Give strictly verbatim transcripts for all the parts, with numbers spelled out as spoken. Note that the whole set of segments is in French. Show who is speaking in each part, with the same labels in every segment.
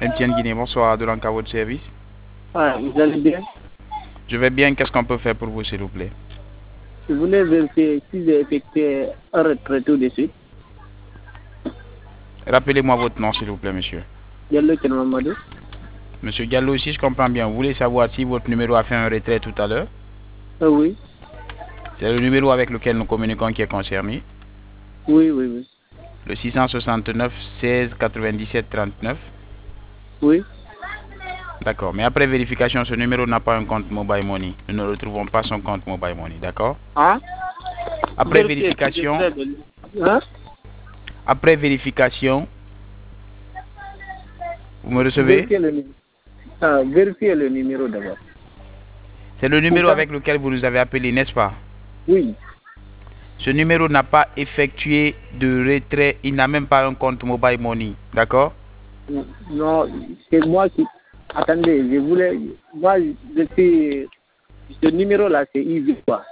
Speaker 1: M T N Guinée, bonsoir, de l'Anka, votre service.
Speaker 2: Ah, vous allez bien?
Speaker 1: Je vais bien, qu'est-ce qu'on peut faire pour vous, s'il vous plaît?
Speaker 2: Je voulais vérifier si j'ai effectué un retrait tout de suite.
Speaker 1: Rappelez-moi votre nom, s'il vous plaît, monsieur.
Speaker 2: Diallo Mamadou.
Speaker 1: Monsieur Diallo, si je comprends bien, vous voulez savoir si votre numéro a fait un retrait tout à l'heure?
Speaker 2: Ah oui.
Speaker 1: C'est le numéro avec lequel nous communiquons qui est concerné?
Speaker 2: Oui, oui, oui.
Speaker 1: Le six cent soixante-neuf seize quatre-vingt-dix-sept trente-neuf?
Speaker 2: Oui.
Speaker 1: D'accord, mais après vérification, ce numéro n'a pas un compte Mobile Money. Nous ne retrouvons pas son compte Mobile Money, d'accord?
Speaker 2: Ah?
Speaker 1: Après vérification,
Speaker 2: hein?
Speaker 1: Après vérification, vous me recevez?
Speaker 2: Vérifiez le, ah, vérifiez le numéro d'abord.
Speaker 1: C'est le numéro avec lequel vous nous avez appelé, n'est-ce pas?
Speaker 2: Oui.
Speaker 1: Ce numéro n'a pas effectué de retrait, il n'a même pas un compte Mobile Money, d'accord?
Speaker 2: Non, c'est moi qui... Attendez, je voulais... Moi, je suis... Ce numéro-là, c'est I V, quoi.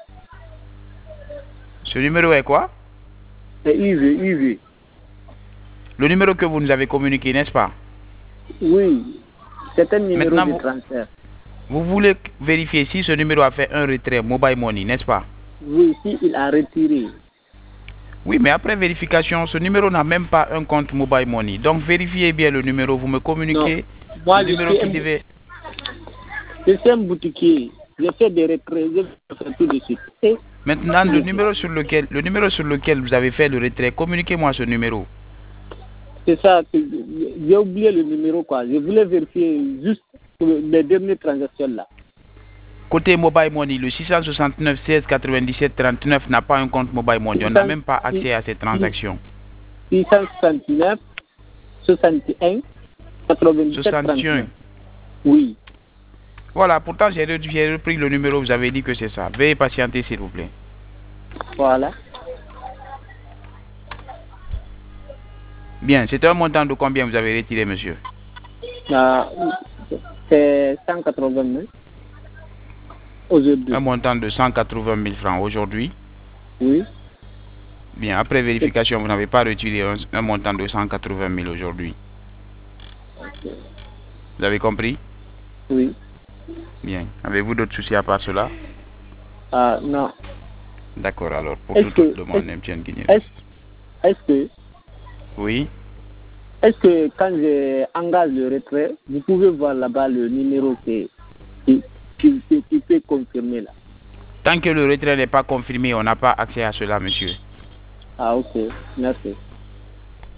Speaker 1: Ce numéro est quoi?
Speaker 2: C'est I V, I V.
Speaker 1: Le numéro que vous nous avez communiqué, n'est-ce pas?
Speaker 2: Oui, c'est un numéro
Speaker 1: Maintenant,
Speaker 2: de
Speaker 1: vous,
Speaker 2: transfert.
Speaker 1: Vous voulez vérifier si ce numéro a fait un retrait Mobile Money, n'est-ce pas?
Speaker 2: Oui, si il a retiré.
Speaker 1: Oui, mais après vérification, ce numéro n'a même pas un compte Mobile Money. Donc vérifiez bien le numéro, vous me communiquez
Speaker 2: non. Moi,
Speaker 1: le numéro qui un... devait...
Speaker 2: Je suis un boutiquier, je fais des retraits, je fais tout de suite. Et...
Speaker 1: Maintenant, le numéro, sur lequel, le numéro sur lequel vous avez fait le retrait, communiquez-moi ce numéro.
Speaker 2: C'est ça, j'ai oublié le numéro, quoi. Je voulais vérifier juste les dernières transactions là.
Speaker 1: Côté Mobile Money, le six cent soixante-neuf seize quatre-vingt-dix-sept trente-neuf n'a pas un compte Mobile Money. On n'a même pas accès à ces transactions.
Speaker 2: six cent soixante-neuf soixante et un quatre-vingt-dix-sept trente-neuf. Oui.
Speaker 1: Voilà, pourtant j'ai repris le numéro, vous avez dit que c'est ça. Veuillez patienter s'il vous plaît.
Speaker 2: Voilà.
Speaker 1: Bien, c'est un montant de combien vous avez retiré, monsieur?
Speaker 2: Ah, c'est cent quatre-vingt mille. Aujourd'hui.
Speaker 1: Un montant de cent quatre-vingt mille francs aujourd'hui?
Speaker 2: Oui.
Speaker 1: Bien, après vérification, vous n'avez pas retiré un, un montant de cent quatre-vingt mille aujourd'hui.
Speaker 2: Okay.
Speaker 1: Vous avez compris?
Speaker 2: Oui.
Speaker 1: Bien. Avez-vous d'autres soucis à part cela?
Speaker 2: Ah, non.
Speaker 1: D'accord, alors, pour toute autre demande, M T N Guinée.
Speaker 2: Est-ce est que...
Speaker 1: Oui.
Speaker 2: Est-ce que quand j'engage le retrait, vous pouvez voir là-bas le numéro qui, qui, qui, qui peut confirmer là?
Speaker 1: Tant que le retrait n'est pas confirmé, on n'a pas accès à cela, monsieur.
Speaker 2: Ah, ok. Merci.